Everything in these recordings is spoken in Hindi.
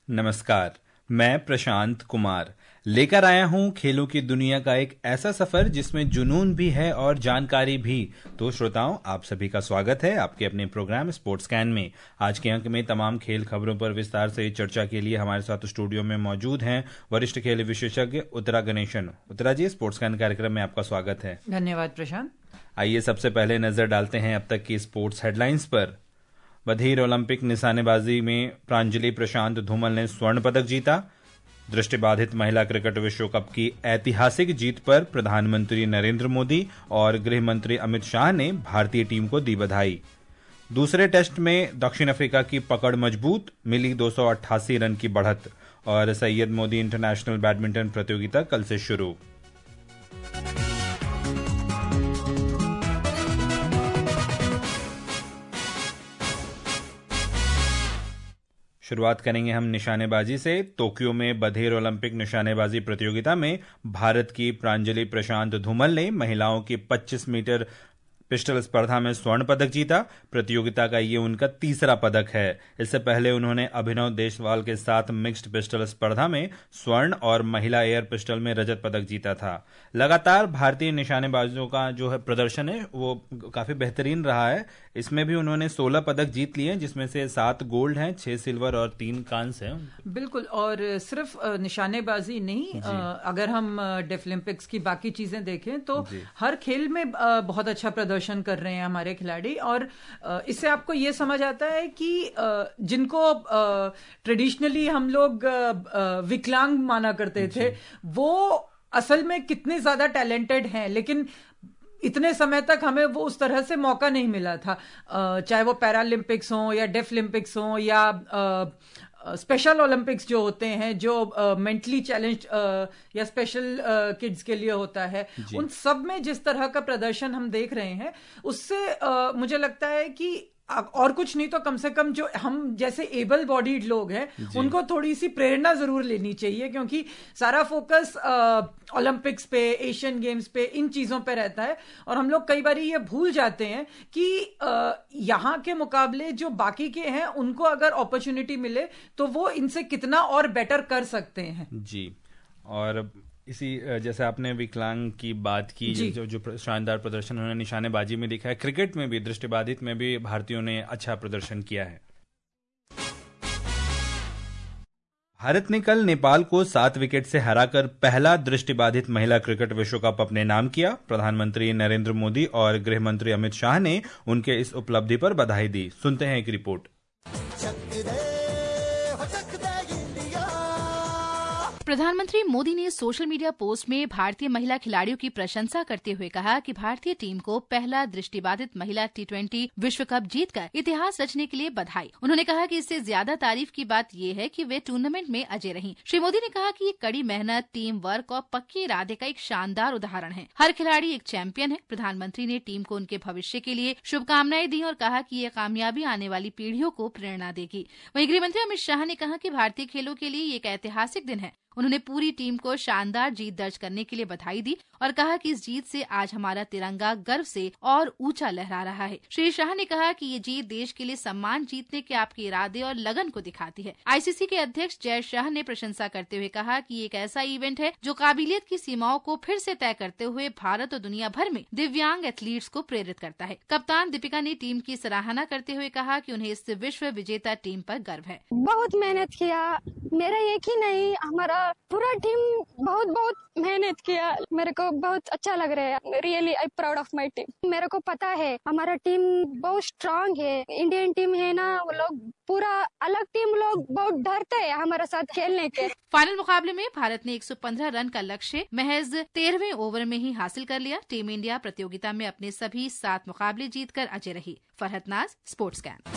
नमस्कार, मैं प्रशांत कुमार लेकर आया हूं खेलों की दुनिया का एक ऐसा सफर जिसमें जुनून भी है और जानकारी भी। तो श्रोताओं, आप सभी का स्वागत है आपके अपने प्रोग्राम स्पोर्ट्स कैन में। आज के अंक में तमाम खेल खबरों पर विस्तार से चर्चा के लिए हमारे साथ स्टूडियो में मौजूद हैं वरिष्ठ खेल विशेषज्ञ उत्तरा गणेशन। उत्तरा जी, स्पोर्ट्स कैन कार्यक्रम में आपका स्वागत है। धन्यवाद प्रशांत। आइए सबसे पहले नजर डालते हैं अब तक की स्पोर्ट्स हेडलाइंस पर। बधिर ओलंपिक निशानेबाजी में प्रांजलि प्रशांत धूमल ने स्वर्ण पदक जीता। दृष्टिबाधित महिला क्रिकेट विश्व कप की ऐतिहासिक जीत पर प्रधानमंत्री नरेंद्र मोदी और गृह मंत्री अमित शाह ने भारतीय टीम को दी बधाई। दूसरे टेस्ट में दक्षिण अफ्रीका की पकड़ मजबूत, मिली 288 रन की बढ़त। और सैयद मोदी इंटरनेशनल बैडमिंटन प्रतियोगिता कल से शुरू। शुरुआत करेंगे हम निशानेबाजी से। टोक्यो में बधिर ओलंपिक निशानेबाजी प्रतियोगिता में भारत की प्रांजलि प्रशांत धूमल ने महिलाओं की 25 मीटर पिस्टल स्पर्धा में स्वर्ण पदक जीता। प्रतियोगिता का ये उनका तीसरा पदक है। इससे पहले उन्होंने अभिनव देशवाल के साथ मिक्स्ड पिस्टल स्पर्धा में स्वर्ण और महिला एयर पिस्टल में रजत पदक जीता था। लगातार भारतीय निशानेबाजों का जो है प्रदर्शन है वो काफी बेहतरीन रहा है। इसमें भी उन्होंने 16 पदक जीत लिए, जिसमें से 7 गोल्ड हैं, 6 सिल्वर और 3 कांस्य हैं। बिल्कुल, और सिर्फ निशानेबाजी नहीं, अगर हम डेफलिम्पिक्स की बाकी चीजें देखें तो हर खेल में बहुत अच्छा प्रदर्शन कर रहे हैं हमारे खिलाड़ी। और इससे आपको ये समझ आता है कि जिनको ट्रेडिशनली हम लोग विकलांग माना करते थे, वो असल में कितने ज्यादा टैलेंटेड हैं, लेकिन इतने समय तक हमें वो उस तरह से मौका नहीं मिला था। चाहे वो पैरालंपिक्स हो या डेफलिम्पिक्स हो या स्पेशल ओलंपिक्स जो होते हैं, जो मेंटली चैलेंज या स्पेशल किड्स के लिए होता है, उन सब में जिस तरह का प्रदर्शन हम देख रहे हैं, उससे मुझे लगता है कि और कुछ नहीं तो कम से कम जो हम जैसे एबल बॉडीड लोग हैं उनको थोड़ी सी प्रेरणा जरूर लेनी चाहिए, क्योंकि सारा फोकस ओलंपिक्स पे, एशियन गेम्स पे, इन चीजों पे रहता है और हम लोग कई बार ये भूल जाते हैं कि यहाँ के मुकाबले जो बाकी के हैं उनको अगर अपॉर्चुनिटी मिले तो वो इनसे कितना और बेटर कर सकते हैं। जी, और इसी जैसे आपने विकलांग की बात की, जो शानदार प्रदर्शन उन्होंने निशानेबाजी में दिखा है, क्रिकेट में भी दृष्टिबाधित में भी भारतीयों ने अच्छा प्रदर्शन किया है। भारत ने कल नेपाल को 7 विकेट से हराकर पहला दृष्टिबाधित महिला क्रिकेट विश्व कप अपने नाम किया। प्रधानमंत्री नरेंद्र मोदी और गृह मंत्री अमित शाह ने उनके इस उपलब्धि पर बधाई दी। सुनते हैं एक रिपोर्ट। प्रधानमंत्री मोदी ने सोशल मीडिया पोस्ट में भारतीय महिला खिलाड़ियों की प्रशंसा करते हुए कहा कि भारतीय टीम को पहला दृष्टिबाधित महिला T20 विश्व कप जीतकर इतिहास रचने के लिए बधाई। उन्होंने कहा कि इससे ज्यादा तारीफ की बात ये है कि वे टूर्नामेंट में अजय रहीं। श्री मोदी ने कहा कि ये कड़ी मेहनत, टीम वर्क और पक्के इरादे का एक शानदार उदाहरण है। हर खिलाड़ी एक चैंपियन है। प्रधानमंत्री ने टीम को उनके भविष्य के लिए शुभकामनाएं दी और कहा कि ये कामयाबी आने वाली पीढ़ियों को प्रेरणा देगी। वहीं गृह मंत्री अमित शाह ने कहा कि भारतीय खेलों के लिए एक ऐतिहासिक दिन है। उन्होंने पूरी टीम को शानदार जीत दर्ज करने के लिए बधाई दी और कहा कि इस जीत से आज हमारा तिरंगा गर्व से और ऊंचा लहरा रहा है। श्री शाह ने कहा कि ये जीत देश के लिए सम्मान जीतने के आपके इरादे और लगन को दिखाती है। आईसीसी के अध्यक्ष जय शाह ने प्रशंसा करते हुए कहा कि ये एक ऐसा इवेंट है जो काबिलियत की सीमाओं को फिर से तय करते हुए भारत और दुनिया भर में दिव्यांग एथलीट्स को प्रेरित करता है। कप्तान दीपिका ने टीम की सराहना करते हुए कहा कि उन्हें इस विश्व विजेता टीम पर गर्व है। बहुत मेहनत किया, मेरा एक ही नहीं, हमारा पूरा टीम बहुत मेहनत किया। मेरे को बहुत अच्छा लग रहा है। Really I proud of my team. मेरे को पता है हमारा टीम बहुत स्ट्रांग है। इंडियन टीम है ना, वो लोग पूरा अलग टीम, लोग बहुत डरते हैं हमारे साथ खेलने के। फाइनल मुकाबले में भारत ने 115 रन का लक्ष्य महज 13वें ओवर में ही हासिल कर लिया। टीम इंडिया प्रतियोगिता में अपने सभी 7 मुकाबले जीतकर अजय रही। फरहत नाज, स्पोर्ट्स कैन।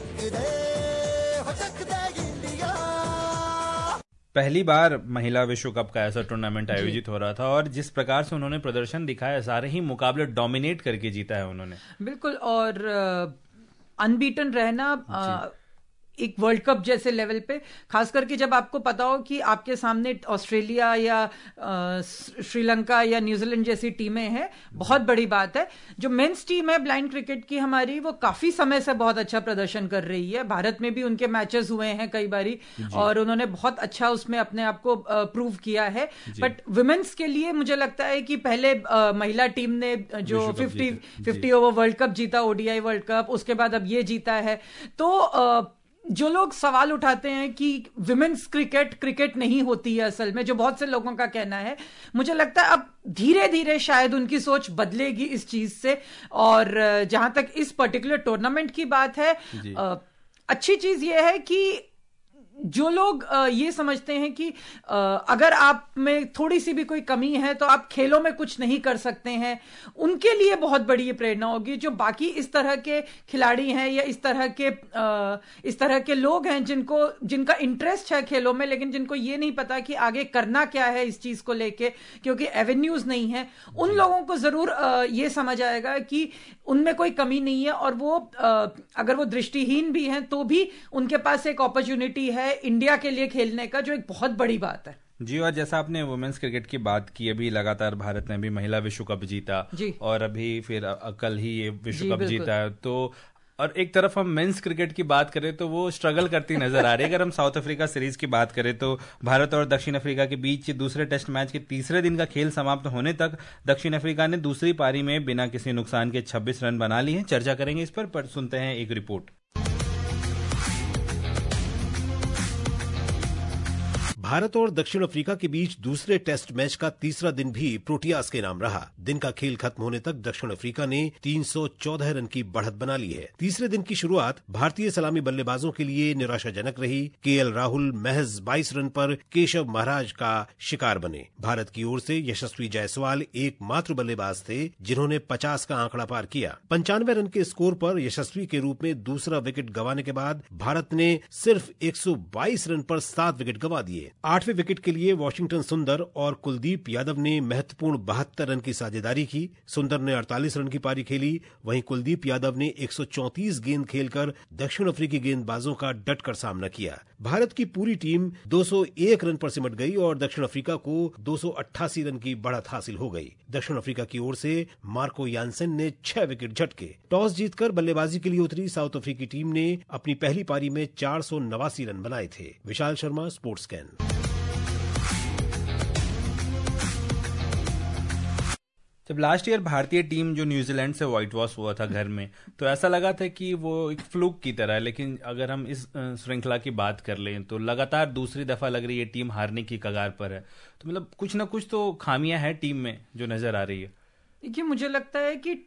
पहली बार महिला विश्व कप का ऐसा टूर्नामेंट आयोजित हो रहा था और जिस प्रकार से उन्होंने प्रदर्शन दिखाया, सारे ही मुकाबले डोमिनेट करके जीता है उन्होंने। बिल्कुल, और अनबीटन रहना एक वर्ल्ड कप जैसे लेवल पे, खास करके जब आपको पता हो कि आपके सामने ऑस्ट्रेलिया या श्रीलंका या न्यूजीलैंड जैसी टीमें हैं, बहुत बड़ी बात है। जो मेंस टीम है ब्लाइंड क्रिकेट की हमारी, वो काफी समय से बहुत अच्छा प्रदर्शन कर रही है। भारत में भी उनके मैचेस हुए हैं कई बारी और उन्होंने बहुत अच्छा उसमें अपने आप को प्रूव किया है। बट वुमेन्स के लिए मुझे लगता है कि पहले महिला टीम ने जो 50 ओवर वर्ल्ड कप जीता, ओडीआई वर्ल्ड कप, उसके बाद अब ये जीता है। तो जो लोग सवाल उठाते हैं कि विमेन्स क्रिकेट नहीं होती है असल में, जो बहुत से लोगों का कहना है, मुझे लगता है अब धीरे धीरे शायद उनकी सोच बदलेगी इस चीज से। और जहां तक इस पर्टिकुलर टूर्नामेंट की बात है, अच्छी चीज यह है कि जो लोग ये समझते हैं कि अगर आप में थोड़ी सी भी कोई कमी है तो आप खेलों में कुछ नहीं कर सकते हैं, उनके लिए बहुत बड़ी ये प्रेरणा होगी। जो बाकी इस तरह के खिलाड़ी हैं या इस तरह के लोग हैं जिनका इंटरेस्ट है खेलों में, लेकिन जिनको ये नहीं पता कि आगे करना क्या है इस चीज को लेके, क्योंकि एवेन्यूज नहीं है, उन लोगों को जरूर ये समझ आएगा कि उनमें कोई कमी नहीं है और वो अगर वो दृष्टिहीन भी हैं तो भी उनके पास एक अपॉर्चुनिटी है इंडिया के लिए खेलने का, जो एक बहुत बड़ी बात है। जी, और जैसा आपने वुमेन्स क्रिकेट की बात की, अभी लगातार भारत ने भी महिला विश्व कप जीता और अभी फिर कल ही ये विश्व कप जीता है। तो और एक तरफ हम मेंस क्रिकेट की बात करें तो वो स्ट्रगल करती नजर आ रही है। अगर हम साउथ अफ्रीका सीरीज की बात करें तो भारत और दक्षिण अफ्रीका के बीच दूसरे टेस्ट मैच के तीसरे दिन का खेल समाप्त होने तक दक्षिण अफ्रीका ने दूसरी पारी में बिना किसी नुकसान के 26 रन बना लिए हैं। चर्चा करेंगे इस पर सुनते हैं एक रिपोर्ट। भारत और दक्षिण अफ्रीका के बीच दूसरे टेस्ट मैच का तीसरा दिन भी प्रोटियास के नाम रहा। दिन का खेल खत्म होने तक दक्षिण अफ्रीका ने 314 रन की बढ़त बना ली है। तीसरे दिन की शुरुआत भारतीय सलामी बल्लेबाजों के लिए निराशाजनक रही। केएल राहुल महज 22 रन पर केशव महाराज का शिकार बने। भारत की ओर से यशस्वी जायसवाल एकमात्र बल्लेबाज थे जिन्होंने 50 का आंकड़ा पार किया। 95 रन के स्कोर पर यशस्वी के रूप में दूसरा विकेट गंवाने के बाद भारत ने सिर्फ 122 रन पर 7 विकेट गंवा दिए। 8वें विकेट के लिए वॉशिंगटन सुंदर और कुलदीप यादव ने महत्वपूर्ण 72 रन की साझेदारी की। सुंदर ने 48 रन की पारी खेली, वहीं कुलदीप यादव ने 134 गेंद खेलकर दक्षिण अफ्रीकी गेंदबाजों का डटकर सामना किया। भारत की पूरी टीम 201 रन पर सिमट गई और दक्षिण अफ्रीका को 288 रन की बढ़त हासिल हो गई। दक्षिण अफ्रीका की ओर से मार्को यानसेन ने 6 विकेट झटके। टॉस जीतकर बल्लेबाजी के लिए उतरी साउथ अफ्रीकी टीम ने अपनी पहली पारी में 489 रन बनाए थे। Vishal Sharma, sports scan. जब लास्ट ईयर भारतीय टीम जो न्यूजीलैंड से व्हाइट वॉश हुआ था घर में, तो ऐसा लगा था कि वो एक फ्लूक की तरह है। लेकिन अगर हम इस श्रृंखला की बात कर लें तो लगातार दूसरी दफा लग रही है टीम हारने की कगार पर है। तो मतलब कुछ ना कुछ तो खामियां हैं टीम में जो नजर आ रही है। देखिए, मुझे लगता है कि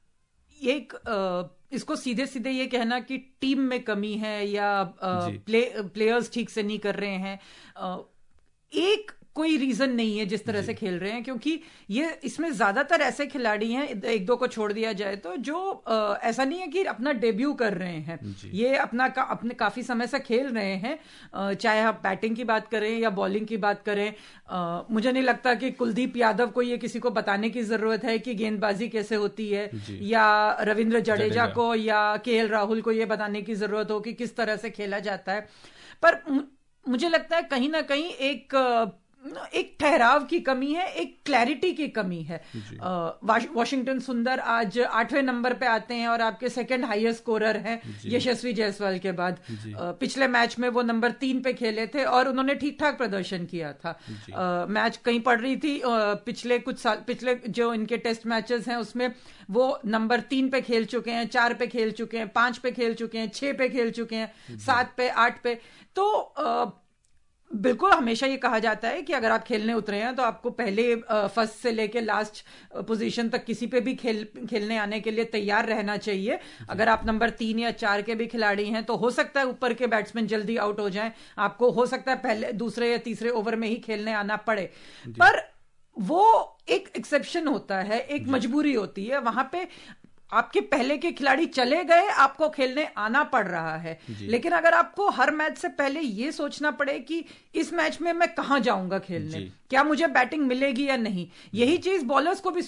इसको सीधे सीधे ये कहना कि टीम में कमी है या प्लेयर्स ठीक से नहीं कर रहे हैं, एक कोई रीजन नहीं है जिस तरह से खेल रहे हैं, क्योंकि ये इसमें ज्यादातर ऐसे खिलाड़ी हैं, एक दो को छोड़ दिया जाए तो, जो ऐसा नहीं है कि अपना डेब्यू कर रहे हैं। ये अपने काफी समय से खेल रहे हैं, चाहे आप बैटिंग की बात करें या बॉलिंग की बात करें। मुझे नहीं लगता कि कुलदीप यादव को ये किसी को बताने की जरूरत है कि गेंदबाजी कैसे होती है, या रविंद्र जडेजा को या केएल राहुल को ये बताने की जरूरत हो कि किस तरह से खेला जाता है। पर मुझे लगता है कहीं ना कहीं एक ठहराव की कमी है, एक क्लैरिटी की कमी है। वॉशिंगटन सुंदर आज 8वें नंबर पे आते हैं और आपके सेकंड हाईएस्ट स्कोरर हैं यशस्वी जायसवाल के बाद। पिछले मैच में वो नंबर 3 पे खेले थे और उन्होंने ठीक ठाक प्रदर्शन किया था। मैच कहीं पड़ रही थी, पिछले जो इनके टेस्ट मैचेस हैं उसमें वो नंबर 3 पे खेल चुके हैं, 4 पे खेल चुके हैं, 5 पे खेल चुके हैं, 6 पे खेल चुके हैं, 7 पे, 8 पे। तो बिल्कुल हमेशा ये कहा जाता है कि अगर आप खेलने उतरे हैं तो आपको पहले फर्स्ट से लेके लास्ट पोजीशन तक किसी पे भी खेलने आने के लिए तैयार रहना चाहिए। अगर आप नंबर 3 या 4 के भी खिलाड़ी हैं तो हो सकता है ऊपर के बैट्समैन जल्दी आउट हो जाएं, आपको हो सकता है पहले दूसरे या तीसरे ओवर में ही खेलने आना पड़े। पर वो एक एक्सेप्शन होता है, एक मजबूरी होती है। वहां पे आपके पहले के खिलाड़ी चले गए, आपको खेलने आना पड़ रहा है। लेकिन अगर आपको हर मैच से पहले ये सोचना पड़े कि इस मैच में मैं कहां जाऊंगा खेलने, क्या मुझे बैटिंग मिलेगी या नहीं, यही चीज बॉलर्स को भी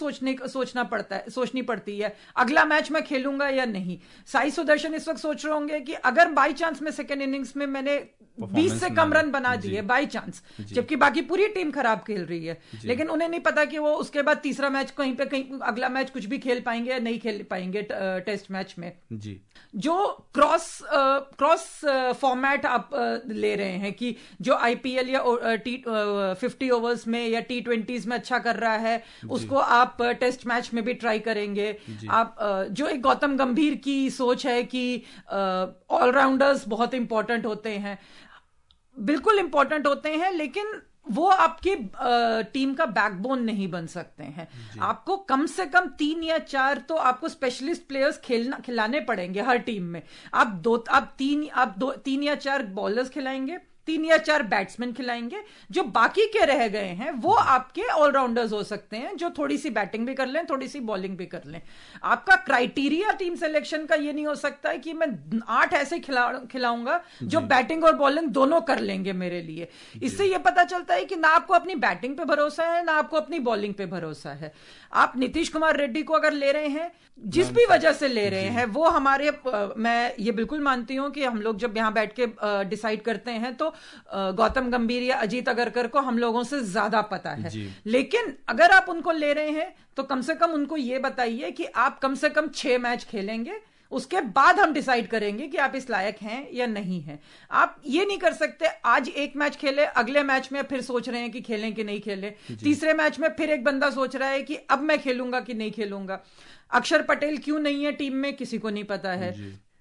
सोचनी पड़ती है। अगला मैच मैं खेलूंगा या नहीं। साई सुदर्शन इस वक्त सोच रहे होंगे कि अगर बाई चांस में सेकेंड इनिंग्स में मैंने 20 से कम रन बना दिए बाई चांस, जबकि बाकी पूरी टीम खराब खेल रही है, लेकिन उन्हें नहीं पता कि वो उसके बाद तीसरा मैच कहीं अगला मैच कुछ भी खेल पाएंगे या नहीं खेल पाएंगे टेस्ट मैच में। जो क्रॉस फॉर्मेट आप ले रहे हैं कि जो आईपीएल या 50 ओवर्स में या T20s में अच्छा कर रहा है, उसको आप टेस्ट मैच में भी ट्राई करेंगे। आप जो एक गौतम गंभीर की सोच है कि ऑलराउंडर्स बहुत इंपॉर्टेंट होते हैं, बिल्कुल इंपॉर्टेंट होते हैं, लेकिन वो आपकी टीम का बैकबोन नहीं बन सकते हैं। आपको कम से कम 3 या 4 तो आपको स्पेशलिस्ट प्लेयर्स खिलाने पड़ेंगे हर टीम में। आप 3 या 4 बॉलर्स खिलाएंगे, 3 या 4 बैट्समैन खिलाएंगे, जो बाकी के रह गए हैं वो आपके ऑलराउंडर्स हो सकते हैं, जो थोड़ी सी बैटिंग भी कर लें, थोड़ी सी बॉलिंग भी कर लें। आपका क्राइटेरिया टीम सिलेक्शन का ये नहीं हो सकता है कि मैं 8 ऐसे खिलाऊंगा जो बैटिंग और बॉलिंग दोनों कर लेंगे मेरे लिए। इससे ये पता चलता है कि ना आपको अपनी बैटिंग पे भरोसा है, ना आपको अपनी बॉलिंग पे भरोसा है। आप नीतीश कुमार रेड्डी को अगर ले रहे हैं, जिस भी वजह से ले रहे हैं, वो हमारे मैं ये बिल्कुल मानती हूं कि हम लोग जब यहां बैठ के डिसाइड करते हैं तो गौतम गंभीर या अजीत अगरकर को हम लोगों से ज्यादा पता है। लेकिन अगर आप उनको ले रहे हैं तो कम से कम उनको ये बताइए कि आप कम से कम 6 मैच खेलेंगे, उसके बाद हम डिसाइड करेंगे कि आप इस लायक हैं या नहीं हैं। आप ये नहीं कर सकते आज एक मैच खेले, अगले मैच में फिर सोच रहे हैं कि खेलें कि नहीं खेलें, तीसरे मैच में फिर एक बंदा सोच रहा है कि अब मैं खेलूंगा कि नहीं खेलूंगा। अक्षर पटेल क्यों नहीं है टीम में, किसी को नहीं पता है।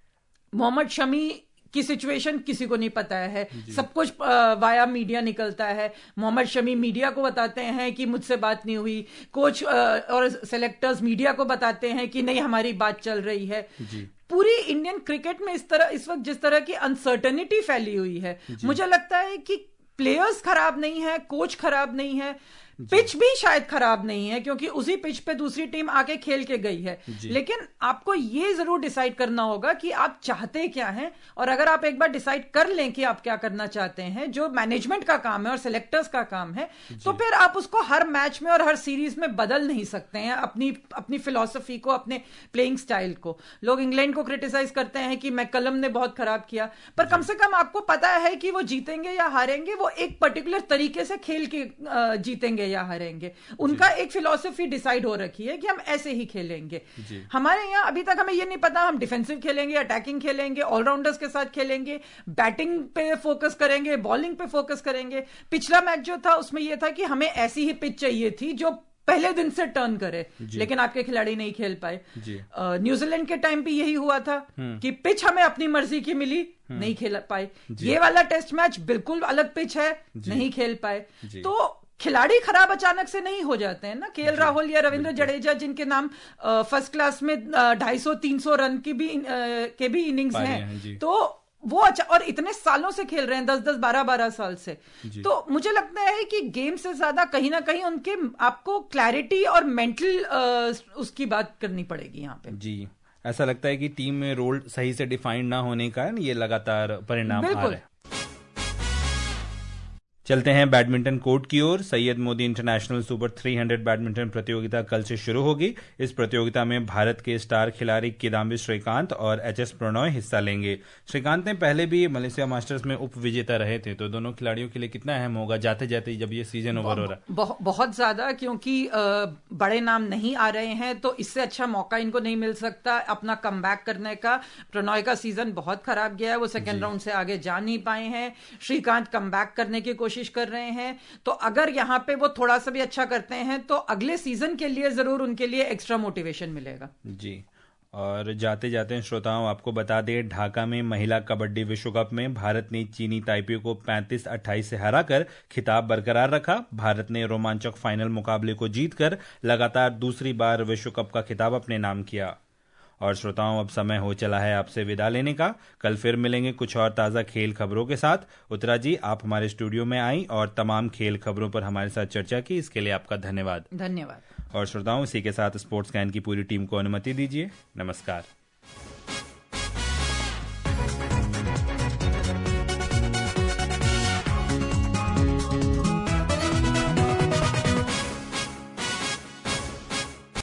मोहम्मद शमी की सिचुएशन किसी को नहीं पता है। सब कुछ वाया मीडिया निकलता है। मोहम्मद शमी मीडिया को बताते हैं कि मुझसे बात नहीं हुई, कोच और सेलेक्टर्स मीडिया को बताते हैं कि नहीं हमारी बात चल रही है। पूरी इंडियन क्रिकेट में इस वक्त जिस तरह की अनसर्टेनिटी फैली हुई है, मुझे लगता है कि प्लेयर्स खराब नहीं है, कोच खराब नहीं है, पिच भी शायद खराब नहीं है, क्योंकि उसी पिच पे दूसरी टीम आके खेल के गई है। लेकिन आपको ये जरूर डिसाइड करना होगा कि आप चाहते क्या हैं, और अगर आप एक बार डिसाइड कर लें कि आप क्या करना चाहते हैं, जो मैनेजमेंट का काम है और सिलेक्टर्स का काम है, तो फिर आप उसको हर मैच में और हर सीरीज में बदल नहीं सकते हैं, अपनी फिलॉसफी को, अपने प्लेइंग स्टाइल को। लोग इंग्लैंड को क्रिटिसाइज करते हैं कि मैकलम ने बहुत खराब किया, पर कम से कम आपको पता है कि वो जीतेंगे या हारेंगे, वो एक पर्टिकुलर तरीके से खेल के जीतेंगे या हारेंगे। उनका एक फिलॉसफी डिसाइड हो रखी है कि हम ऐसे ही खेलेंगे। हमारे यहाँ अभी तक हमें ये नहीं पता हम डिफेंसिव खेलेंगे, अटैकिंग खेलेंगे, ऑलराउंडर्स के साथ खेलेंगे, बैटिंग पे फोकस करेंगे, बॉलिंग पे फोकस करेंगे। पिछला मैच जो था उसमें यह था कि हमें ऐसी ही पिच चाहिए थी जो पहले दिन से टर्न करे, लेकिन आपके खिलाड़ी नहीं खेल पाए। न्यूजीलैंड के टाइम पे यही हुआ था कि पिच हमें अपनी मर्जी की मिली, नहीं खेल पाए। ये वाला टेस्ट मैच बिल्कुल अलग पिच है, नहीं खेल पाए। तो खिलाड़ी खराब अचानक से नहीं हो जाते हैं ना। केएल राहुल या रविंद्र जडेजा, जिनके नाम फर्स्ट क्लास में 250-300 रन की भी इनिंग्स हैं, तो वो अच्छा, और इतने सालों से खेल रहे हैं, 10-10, 12-12 साल से। तो मुझे लगता है कि गेम से ज्यादा कहीं ना कहीं उनके आपको क्लैरिटी और मेंटल उसकी बात करनी पड़ेगी यहाँ पे। जी, ऐसा लगता है कि टीम में रोल सही से डिफाइंड ना होने का ये लगातार परिणाम आ रहा है। चलते हैं बैडमिंटन कोर्ट की ओर। Syed Modi international super 300 badminton प्रतियोगिता कल से शुरू होगी। इस प्रतियोगिता में भारत के स्टार खिलाड़ी किदाम्बी श्रीकांत और एचएस प्रणॉय हिस्सा लेंगे। श्रीकांत ने पहले भी मलेशिया मास्टर्स में उप विजेता रहे थे, तो दोनों खिलाड़ियों के लिए कितना अहम होगा जाते जाते जब ये सीजन ओवर हो रहा है? बहुत ज्यादा, क्योंकि बड़े नाम नहीं आ रहे हैं, तो इससे अच्छा मौका इनको नहीं मिल सकता अपना कमबैक करने का। प्रणॉय का सीजन बहुत खराब गया है, वो सेकेंड राउंड से आगे जा नहीं पाए हैं। श्रीकांत कमबैक करने की कोशिश कर रहे हैं, तो अगर यहां पे वो थोड़ा सा भी अच्छा करते हैं तो अगले सीजन के लिए जरूर उनके लिए एक्स्ट्रा मोटिवेशन मिलेगा। जी, और जाते जाते श्रोताओं आपको बता दें, ढाका में महिला कबड्डी विश्व कप में भारत ने चीनी ताइपे को 35-28 से हराकर खिताब बरकरार रखा। भारत ने रोमांचक फाइनल मुकाबले को जीतकर लगातार दूसरी बार विश्व कप का खिताब अपने नाम किया। और श्रोताओं अब समय हो चला है आपसे विदा लेने का। कल फिर मिलेंगे कुछ और ताज़ा खेल खबरों के साथ। उत्तरा जी, आप हमारे स्टूडियो में आई और तमाम खेल खबरों पर हमारे साथ चर्चा की, इसके लिए आपका धन्यवाद। और श्रोताओं, इसी के साथ स्पोर्ट्स कैन की पूरी टीम को अनुमति दीजिए। नमस्कार।